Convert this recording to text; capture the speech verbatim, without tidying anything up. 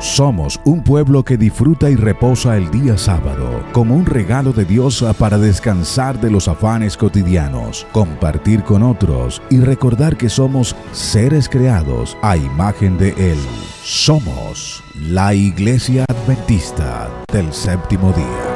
Somos un pueblo que disfruta y reposa el día sábado como un regalo de Dios para descansar de los afanes cotidianos, compartir con otros y recordar que somos seres creados a imagen de Él. Somos la Iglesia Adventista del Séptimo Día.